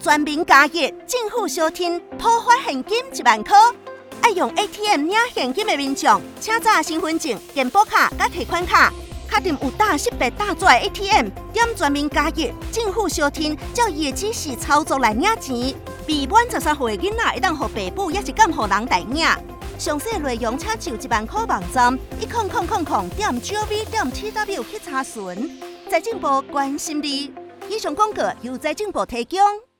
全民加热，政府小天普发现金1万块。爱用 ATM 领现金的民众，请查身份证、健保卡甲提款卡，确定有打识别打纸的 ATM， 点全民加热，政府小天照伊的指示操作来领钱。未满13岁的囡仔会当互爸母，也是敢互人代领。详细内容请上1万块网站10000.gov.tw 去查询。财政部关心你。以上广告由财政部提供。